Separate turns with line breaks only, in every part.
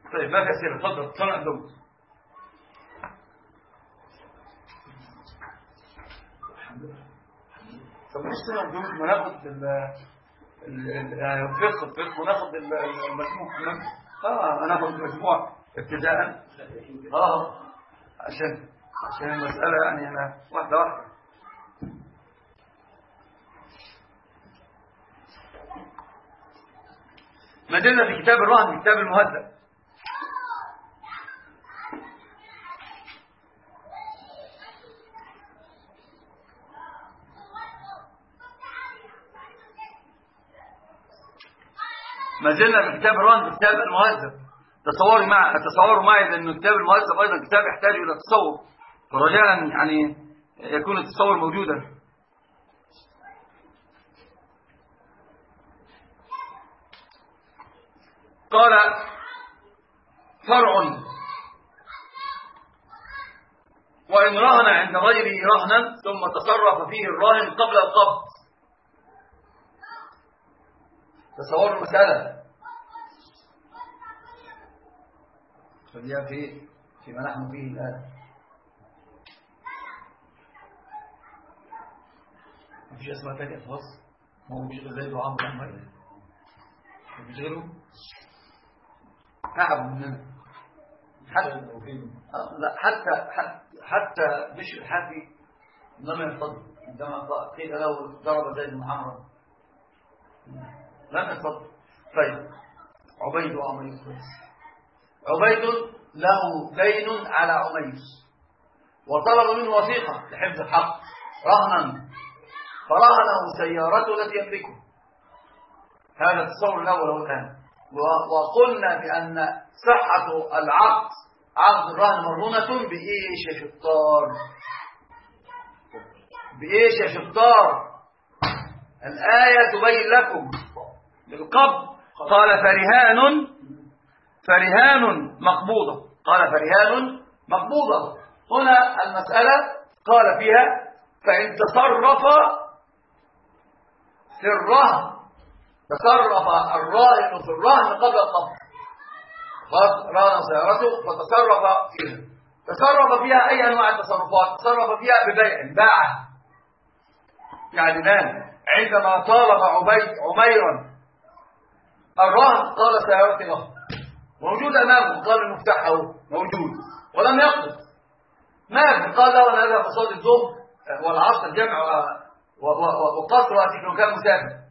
طيب ما في أسئلة، اتفضل صنع الدوم. طب مش صنع الدوم، وناخد الفقه وناخد المجموع. هناخد المجموع ابتداء. عشان المسألة يعني أنا واحدة واحدة. ما زلنا في كتاب الرهن، كتاب المهذب. ما زلنا في كتاب الرهن، كتاب المهذب. تصوروا معي لأن كتاب المهذب أيضا كتاب يحتاج إلى تصور، فرجاء يعني يكون التصور موجودا. قال فرع: وإن رهن عند غيره رهنا ثم تصرف فيه الراهن قبل القبض. تصور المسألة خليها فيما نحن فيه الآن. مفيش اسمها تانية خلاص، ما هو مش غير زيد وعمرو وعمير، مفيش غيره. تعب مننا حتى بشر الحافي لم ينتظر عندما قيل له ضرب زيد بن عمرو لم ينتظر. طيب عبيد وعمير، عبيد له دين على عمير وطلب منه وثيقة لحفظ الحق رهنا، فرهنه سيارته التي يملكه. هذا التصور الأول والآن. وقلنا بأن صحة العقد، عقد الرهن مرهونة بإيش يا شطار؟ بإيش يا شطار؟ الآية تبين لكم بالقبض. قال فرهان مقبوضة. قال فرهان مقبوضة. هنا المسألة قال فيها فإن تصرف في الرهن، تصرف الراهن في الرهن قبل القبض، رهن سيارته فتصرف فيها. تصرف فيها أي أنواع التصرفات؟ تصرف فيها ببيع، باع يعني مال. عندما طالب عميرا الرهن قال سيارتي له، موجود أمامه، قال المفتاح أهو موجود، ولم يقبض. ما قال له أنا هذا فصاد الظهر والعصر جمع وقصر وقت كان مسافر.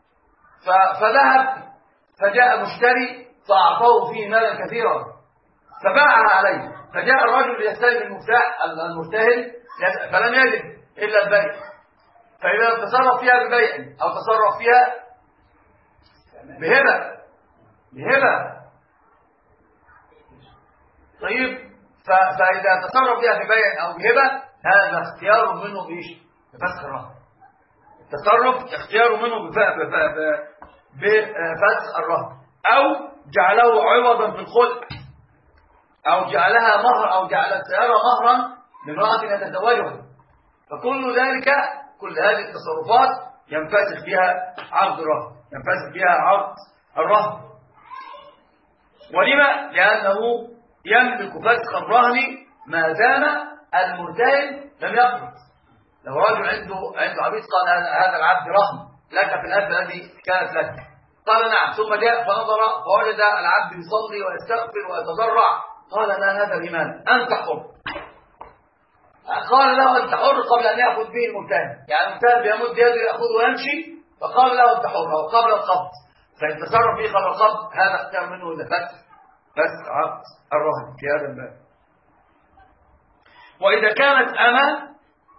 فذهب فجاء مشتري فأعطاه فيه مالا كثيرا فباعها عليه. فجاء الرجل يستلم المفتاح المرتهن فلم يجد إلا البيع. فإذا تصرف فيها ببيع أو تصرف فيها بهبة طيب، فإذا تصرف فيها ببيع أو بهبة هذا اختيار منه بفسخ الرهن. التصرف اختيار منه بفسخ الرهن، أو جعله عوضا في الخلع، أو جعلها مهر، أو جعل السيارة مهرا لامرأة يتزوجها. فكل ذلك، كل هذه التصرفات ينفسخ فيها عقد الرهن، ينفسخ فيها عقد الرهن. ولما؟ لأنه يملك فسخ الرهن ما دام المرتهن لم يقبض. لو رجل عنده عبيد قال هذا العبد رهن لك في الأرض الذي كانت لك، قال نعم، ثم جاء فنظر فوجد العبد يصلي ويستغفر ويتضرع، قال لا هذا الإيمان أنت حر. قال له أنت حر قبل أن يأخذ به المرتهن، يعني المرتهن بيمد يده يأخذه ويمشي، فقال له أنت حر أو قبل القبض. فإن تصرف فيه قبل القبض هذا اختيار منه لفسخ عقد الرهن في هذا الباب. وإذا كانت أمة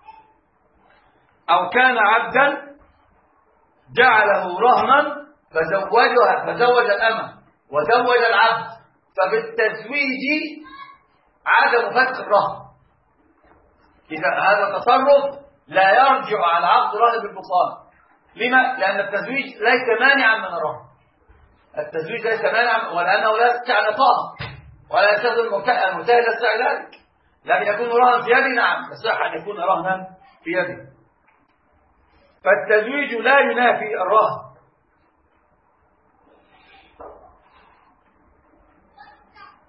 أو كان عبدا جعله رهنا فزوج الأمة وزوج العبد، فبالتزويج عدم فسخ الرهن. إذا هذا التصرف لا يرجع على عقد الرهن بالبطلان. لما؟ لأن التزويج ليس مانعا من الرهن. التزويج ليس مانعا، ولأنه لا يستطيع نطاقا ولا يستخدم المرتهن لا يستطيع ذلك، لكن يكون رهنا في يده. نعم، يصح أن يكون رهنا في يده. فالتزويج لا ينافي الرهن.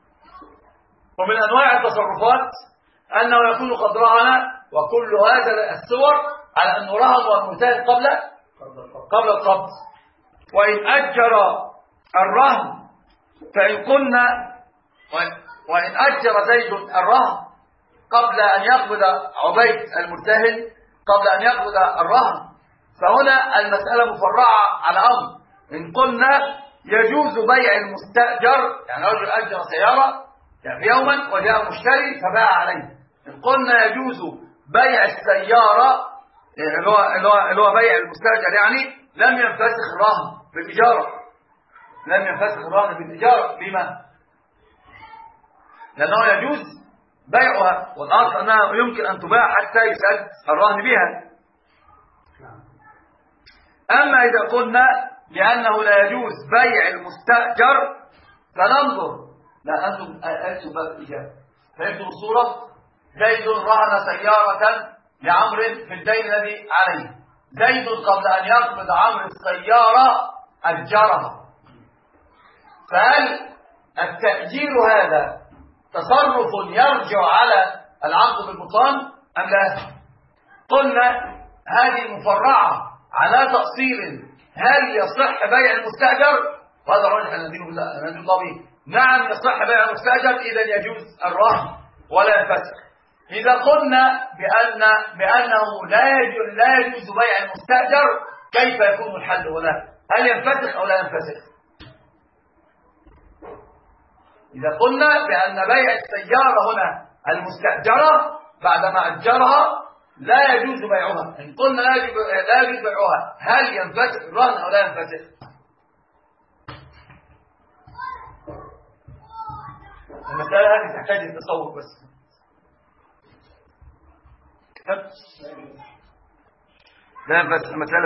ومن أنواع التصرفات أنه يكون قد رهن، وكل هذا الصور على أنه رهن والمرتهن قبل القبض. وإن أجر الرهن فإن قلنا وإن أجر زيد الرهن قبل أن يقبض عبيد المرتهن قبل أن يقبض الرهن، فهنا المسألة مفرعة على أمر. إن قلنا يجوز بيع المستأجر، يعني رجل أجر سيارة يعني يوما وجاء مشتري فباع عليه، إن قلنا يجوز بيع السيارة اللي هو بيع المستأجر، يعني لم ينفسخ الرهن بالإجارة، لم ينفسخ الرهن بالإجارة. لما؟ لأنه يجوز بيعها، والأصل أنها يمكن أن تباع حتى يسد الرهن بها. أما إذا قلنا لأنه لا يجوز بيع المستأجر فننظر، لا أنتم باب الإجابة فيبدو الصورة. زيد رهن سيارة لعمر في الدين الذي عليه، زيد قبل أن يقبض عمرو السيارة أجرها، فهل التأجير هذا تصرف يرجع على العقد بالبطلان أم لا؟ قلنا هذه مفرعة على تأصيل هل يصح بيع المستأجر، وهذا الراجح الذي قوي نعم يصح بيع المستأجر إذا يجوز الرهن ولا ينفسخ. إذا قلنا بأنه لا يجوز بيع المستأجر كيف يكون الحل هنا؟ هل ينفسخ أو لا ينفسخ؟ إذا قلنا بأن بيع السيارة هنا المستأجرة بعدما أجرها لا يجوز بيعها، إن قلنا لا يجوز بيعها هل ينفسخ الرهن أو لا ينفسخ؟ المسألة هذه تحتاج التصور بس. لا بس المسألة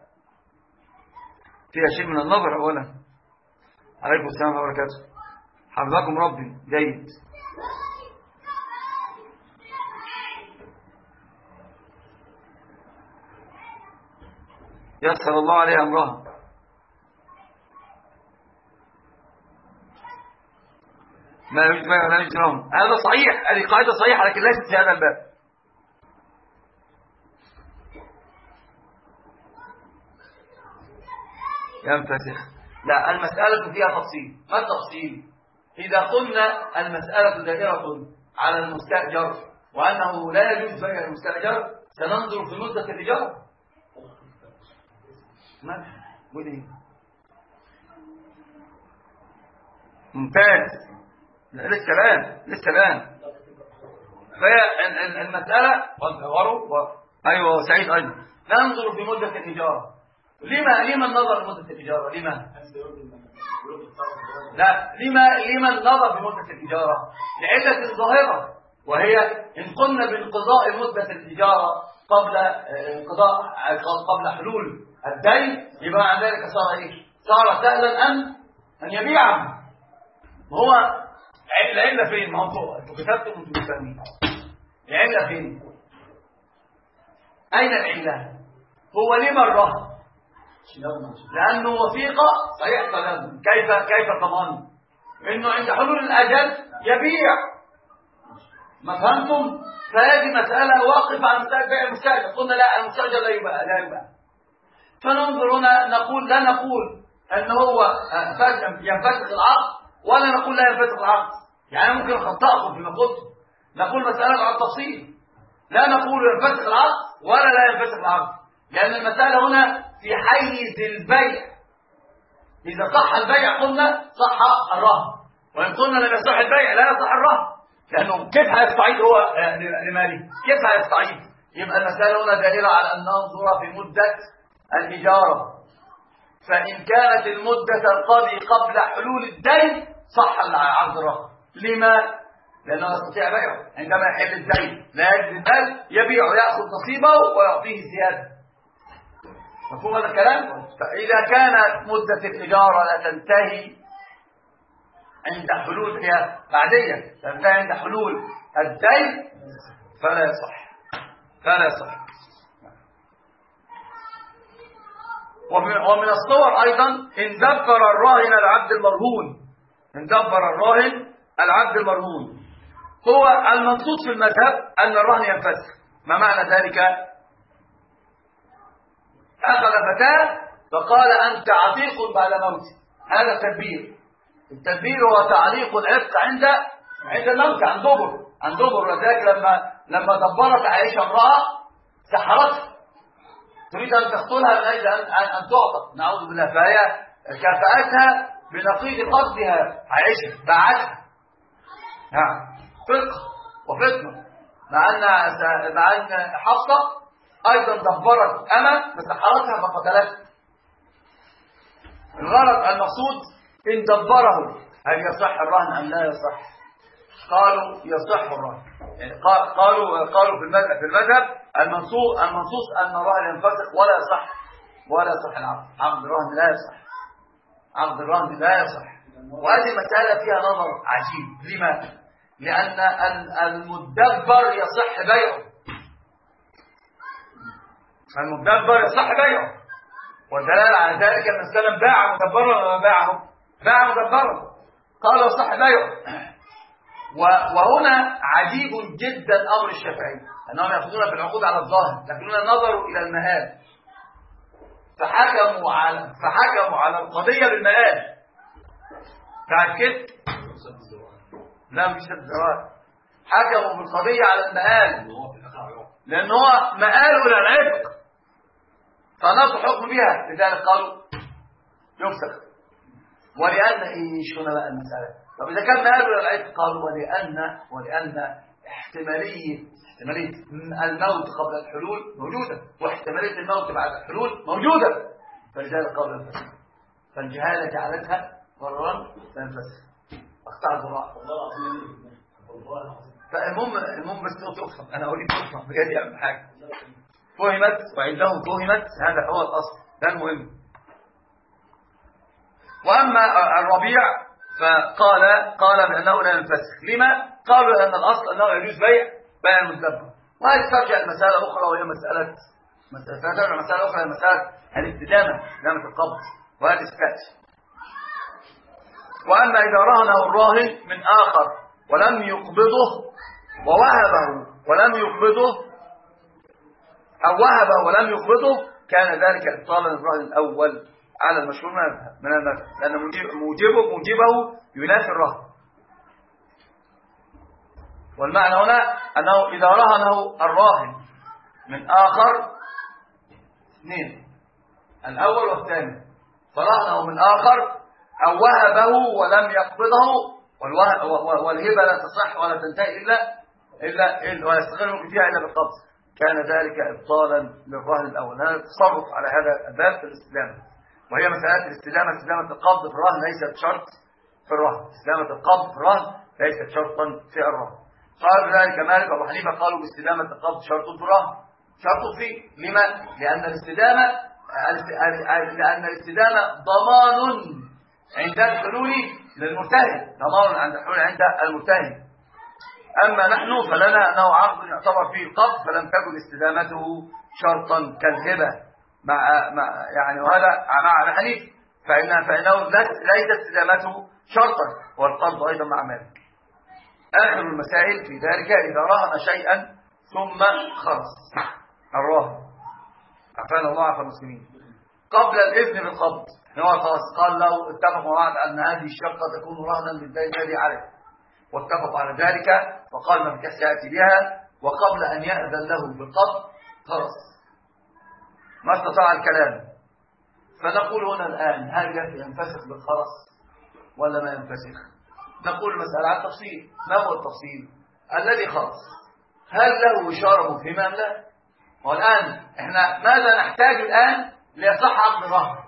فيها شيء من النظر. أولا عليكم السلام ورحمة الله وبركاته، حفظكم ربي. جيد. يسر الله عليها أمرها. ما يجوز بيع ولا يجوز رهن، هذا صحيح، هذه قاعدة صحيحة لكن ليست في هذا الباب. ينفسخ، لا المسألة فيها تفصيل. ما التفصيل؟ إذا قلنا المسألة دائرة على المستأجر وأنه لا يجوز بيع المستأجر سننظر في مدة الإجارة. ممتاز. لسه الآن فهي المسألة أيوة سعيد أيضا ننظر في مدة الإجارة. لما النظر في مدة الإجارة؟ لما النظر في مدة الإجارة؟ لعلة ظاهرة، وهي إن قلنا بانقضاء مدة الإجارة قبل حلول الدين يبقى عن ذلك صار سهلا أن يبيعه. هو العلة فين؟ ما هو انتوا كتبتم وانتوا فاهمين العلة فين؟ أين العلة؟ هو لما الرهن؟ لأنه وثيقة صحيح تلازم. كيف ضمان إنه عند حلول الأجل يبيع؟ ما فهمتم؟ فهذه مسألة واقفة عن بيع المستأجر. قلنا لا، المستأجر لا يباع. فننظر هنا لا نقول أنه هو ينفسخ العقد ولا نقول لا ينفسخ العقد، يعني ممكن نخطئكم فيما قلت. نقول مسألة على التفصيل، لا نقول ينفسخ العقد ولا لا ينفسخ العقد، لأن المسألة هنا في حيز البيع. إذا صح البيع قلنا صح الرهن، وإن قلنا لم يصح البيع لا يصح الرهن، لأنه كيف هيستعيد هو لماله؟ كيف هيستعيد؟ يبقى المسألة هنا دائرة على أن ننظر في مدة الإجارة، فإن كانت المدة تنقضي قبل حلول الدين صح عقد الرهن. لما؟ لأنه يستطيع بيعه عندما يحل الدين، لا يجد المال يبيعه يأخذ نصيبه ويعطيه زيادة. مفهوم هذا الكلام؟ فإذا كانت مدة الإجارة لا تنتهي عند حلول هي بعدية تنتهي عند حلول الدين فلا يصح. ومن الصور أيضا إن دبر الراهن العبد المرهون، هو المقصود في المذهب أن الرهن ينفسخ. ما معنى ذلك؟ أخذ فتاة فقال أنت عتيق بعد موتي، هذا التدبير. التدبير هو تعليق العتق عند الموت، عن دبر. وذلك لما دبرت عائشة امرأة سحرتها تريد أن تقتلها من أجل أن تعتق، نعوذ بالله، فهي كافأتها بنقيض قصدها. عائشة باعتها، نعم، فقه وفتنة، مع أن حفصة أيضا دبرت أمة فسحرتها فقتلتها. الغرض المقصود إن دبره هل يصح الرهن أم لا يصح؟ قالوا يصح الرهن، يعني قالوا في المذهب المنصوص أن الرهن ينفسخ ولا يصح العقد. عقد الرهن لا يصح، عقد الرهن لا يصح. وهذه مسألة فيها نظر عجيب. لما؟ لأن المدبر يصح بيعه، المدبر يصح بيعه، والدلالة على ذلك أن السلام باع مدبرا ولا باع مدبرا، قال يصح بيعه. وهنا عجيب جدا أمر الشافعي أنهم يأخذون في العقود على الظاهر لكنهم نظروا إلى المآل فحكموا على القضية بالمآل. تأكد؟ لا، مش الزواج، حكموا بالقضية على المآل لأن هو مآله إلى العتق فنص حكم بها، لذلك قالوا يفسخ. ولأن إيش هنا بقى المسألة؟ طب إذا كان مآله إلى العتق قالوا ولأن احتمالية الموت قبل الحلول موجودة، واحتمالية الموت بعد الحلول موجودة، فلذلك قالوا ينفسخ. فالجهالة جعلتها ضررا فينفسخ. أقطع الضراء. فالمهم بس تفهم، أنا أريد تفهم بجد أهم حاجة. فهمت وعندهم فهمت، هذا هو الأصل، ده المهم. وأما الربيع فقال بأنه لا ينفسخ. لما؟ قالوا أن الأصل أنه يجوز بيع المدبر. وهذه ترجع المسألة أخرى، وهي مسألة أخرى، هي مسألة الاستدامة القبض، وهذه استأتي. وأما إذا رهنه الراهن من آخر ولم يقبضه ووهبه ولم يقبضه أو وهبه ولم يقبضه كان ذلك إبطالا الرهن الأول على المشهور من المذهب، لأن موجبه ينافي الرهن. والمعنى هنا أنه إذا رهنه الراهن من آخر، اثنين، الأول والثاني، فرهنه من آخر أو وهبه ولم يقبضه، والهبة لا تصح ولا تنتهي إلا ويستغل فيها إلا بالقبض، كان ذلك إبطالا للرهن الأول. هذا التصرف على هذا الباب في الاستدامة، وهي مسألة الاستدامة. استدامة القبض في الرهن ليست شرط في الرهن، استدامة القبض في الرهن ليست شرطا في الرهن. قال ذلك مالك وأبو حنيفة، قالوا باستدامة القبض شرط في الرهن، شرط فيه. لما؟ لأن الاستدامة ضمان عند الحلول للمرتهن، ضمان عند الحلول عند المرتهن. أما نحن فلنا أنه عقد يعتبر فيه القبض، فلم تكن استدامته شرطا كالهبة يعني، وهذا مع حنيف، فإنه ليست استدامته شرطا، والقبض أيضا مع مالك. آخر المسائل في ذلك إذا رهن شيئا ثم خرص الراهن، عفانا الله عفا المسلمين، قبل الإذن بالقبض، هو قال لو اتفقوا معه أن هذه الشقة تكون رهنا للدين الذي عليه، واتفقوا على ذلك، فقال من كان يأتي بها وقبل أن يأذن له بالقبض خرص، ما استطاع الكلام. فنقول هنا الآن هل ينفسخ بالخرص ولا ما ينفسخ؟ نقول المسألة على التفصيل. ما هو التفصيل؟ الذي خرص هل له إشارة مفهمة أم لا؟ والآن احنا ماذا نحتاج الآن ليصح عقد الرهن؟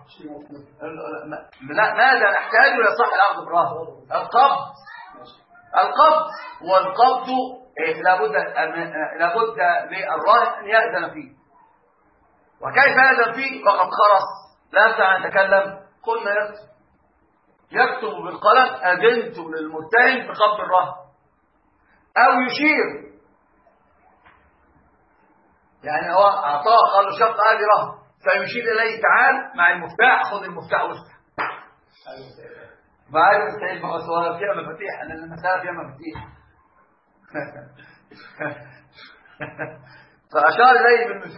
ماذا نحتاج ليصح العقد بالرهن؟ القبض. والقبض لابد للراهن أن يأذن فيه. وكيف يأذن فيه وقد خرص؟ لا يبدأ أن نتكلم. قلنا يكتب بالقلم أذنت للمرتهن بقبض الرهن، أو يشير، يعني هو أعطاه قال له شرط هذه رهن، فيشير إليه تعال مع المفتاح، خذ المفتاح وافتح. بعد المفتاح ما هو سؤال فيها مفاتيح، أن المسألة فيها مفاتيح. فأشار إليه بالمثال